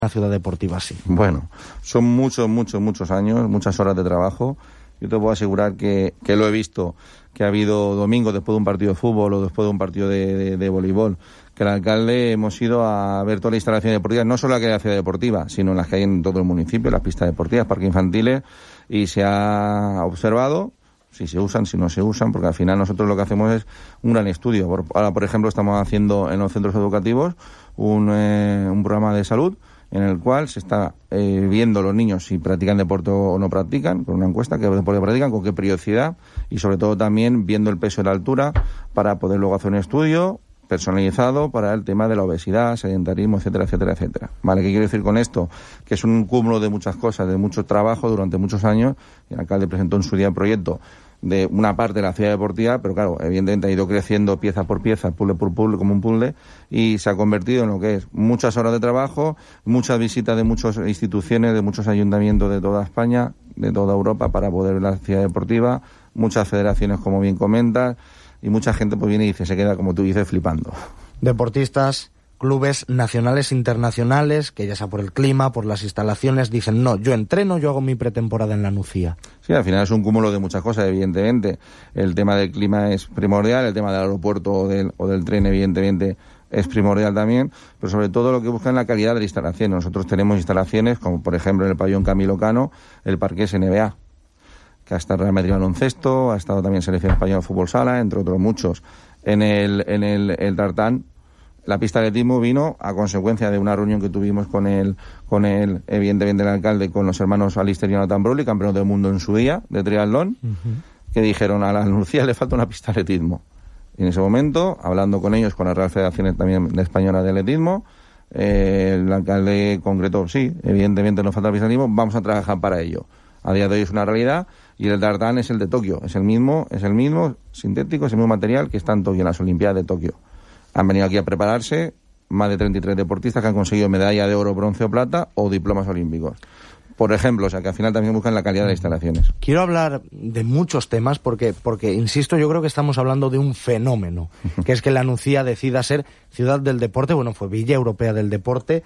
una ciudad deportiva así? Bueno, son muchos años, muchas horas de trabajo. Yo te puedo asegurar que lo he visto, que ha habido domingos después de un partido de fútbol o después de un partido de voleibol, que el alcalde hemos ido a ver todas las instalaciones deportivas, no solo las que hay en la ciudad deportiva, sino en las que hay en todo el municipio, las pistas deportivas, parques infantiles, y se ha observado si se usan, si no se usan, porque al final nosotros lo que hacemos es un gran estudio. Ahora, por ejemplo, estamos haciendo en los centros educativos un programa de salud en el cual se está viendo los niños si practican deporte o no practican, con una encuesta, qué deporte practican, con qué periodicidad, y sobre todo también viendo el peso y la altura para poder luego hacer un estudio personalizado para el tema de la obesidad, sedentarismo, etcétera, etcétera, etcétera. Vale, ¿qué quiero decir con esto? Que es un cúmulo de muchas cosas, de mucho trabajo durante muchos años. El alcalde presentó en su día el proyecto de una parte de la ciudad deportiva, pero claro, evidentemente ha ido creciendo pieza por pieza, puzzle por puzzle, como un puzzle, y se ha convertido en lo que es muchas horas de trabajo, muchas visitas de muchas instituciones, de muchos ayuntamientos de toda España, de toda Europa, para poder ver la ciudad deportiva, muchas federaciones, como bien comentas, y mucha gente pues viene y dice, se queda, como tú dices, flipando. Deportistas, clubes nacionales, internacionales, que ya sea por el clima, por las instalaciones, dicen, no, yo entreno, yo hago mi pretemporada en la Nucía. Sí, al final es un cúmulo de muchas cosas, evidentemente. El tema del clima es primordial, el tema del aeropuerto o del tren, evidentemente, es primordial también, pero sobre todo lo que buscan es la calidad de la instalación. Nosotros tenemos instalaciones, como por ejemplo en el pabellón Camilo Cano, el Parqués NBA, que ha estado Real Madrid baloncesto, ha estado también Selección Española de Fútbol Sala, entre otros muchos. En el Tartán, la pista de atletismo vino a consecuencia de una reunión que tuvimos con el evidentemente el alcalde, con los hermanos Alister y Jonathan Broly, campeones del mundo en su día de triatlón, que dijeron, a la Nucía le falta una pista de atletismo. Y en ese momento, hablando con ellos, con la Real Federación también Española de Atletismo, el alcalde concretó, sí, evidentemente nos falta pista de atletismo, vamos a trabajar para ello. A día de hoy es una realidad, y el Tartán es el de Tokio, es el mismo sintético, es el mismo material que está en Tokio, en las Olimpiadas de Tokio. Han venido aquí a prepararse más de 33 deportistas que han conseguido medalla de oro, bronce o plata o diplomas olímpicos. Por ejemplo, o sea que al final también buscan la calidad de las instalaciones. Quiero hablar de muchos temas porque insisto, yo creo que estamos hablando de un fenómeno, que es que la Nucía decida ser ciudad del deporte, bueno, fue Villa Europea del Deporte,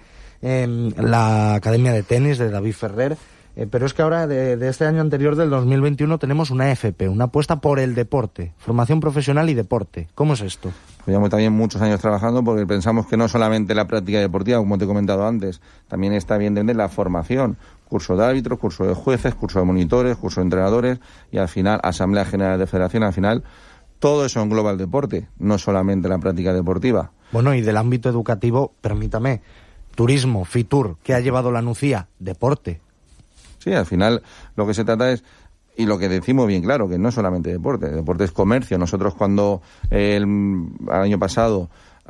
la Academia de Tenis de David Ferrer, pero es que ahora, de este año anterior, del 2021, tenemos una FP, una apuesta por el deporte, formación profesional y deporte. ¿Cómo es esto? Llevamos también muchos años trabajando porque pensamos que no solamente la práctica deportiva, como te he comentado antes, también está bien entender la formación, curso de árbitros, curso de jueces, curso de monitores, curso de entrenadores y al final Asamblea General de Federación, al final todo eso engloba el deporte, no solamente la práctica deportiva. Bueno, y del ámbito educativo, permítame, turismo, Fitur, ¿qué ha llevado la Nucía? Deporte. Sí, al final lo que se trata es, y lo que decimos bien claro, que no es solamente deporte es comercio. Nosotros cuando el año pasado,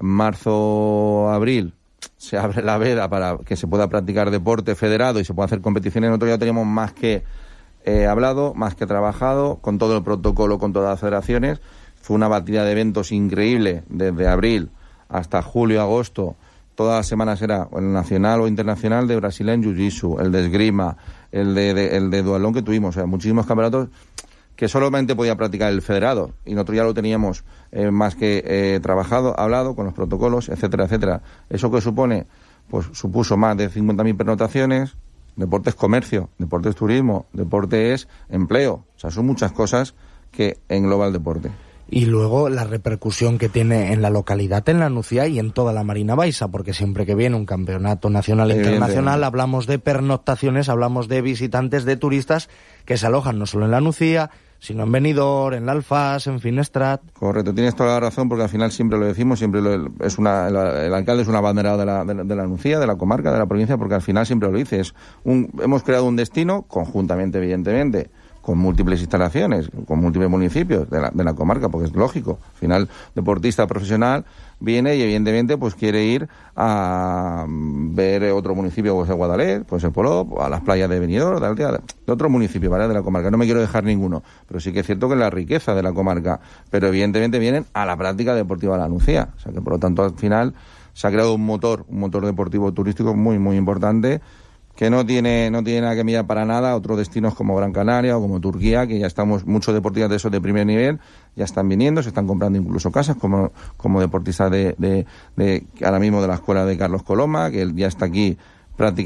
marzo, abril, se abre la veda para que se pueda practicar deporte federado y se pueda hacer competiciones, nosotros ya teníamos más que hablado, más que trabajado, con todo el protocolo, con todas las federaciones. Fue una batida de eventos increíble desde abril hasta julio, agosto. Todas las semanas era el nacional o internacional de brasileño jiu-jitsu, el de esgrima, el de dualón que tuvimos. O sea, muchísimos campeonatos que solamente podía practicar el federado. Y nosotros ya lo teníamos más que trabajado, hablado con los protocolos, etcétera, etcétera. ¿Eso qué supone? Pues supuso más de 50.000 pernotaciones. Deporte es comercio, deporte es turismo, deporte es empleo. O sea, son muchas cosas que engloba el deporte. Y luego la repercusión que tiene en la localidad, en la Nucía y en toda la Marina Baixa, porque siempre que viene un campeonato nacional e internacional hablamos de pernoctaciones, hablamos de visitantes, de turistas que se alojan no solo en la Nucía, sino en Benidorm, en la Alfaz, en Finestrat. Correcto, tienes toda la razón, porque al final siempre lo decimos, el alcalde es una abanderada de la Nucía, de la comarca, de la provincia, porque al final siempre lo dice, hemos creado un destino conjuntamente, evidentemente, con múltiples instalaciones, con múltiples municipios de la comarca, porque es lógico. Al final, deportista profesional viene y evidentemente pues quiere ir a ver otro municipio, pues el Guadalest, pues el Polop, a las playas de Benidorm, de otro municipio, ¿vale?, de la comarca. No me quiero dejar ninguno, pero sí que es cierto que es la riqueza de la comarca, pero evidentemente vienen a la práctica deportiva de la Nucía. O sea que por lo tanto al final se ha creado un motor deportivo turístico muy, muy importante, que no tiene nada que mirar para nada otros destinos como Gran Canaria o como Turquía, que ya estamos, muchos deportistas de esos de primer nivel ya están viniendo, se están comprando incluso casas, como deportistas de ahora mismo de la escuela de Carlos Coloma, que él ya está aquí prácticamente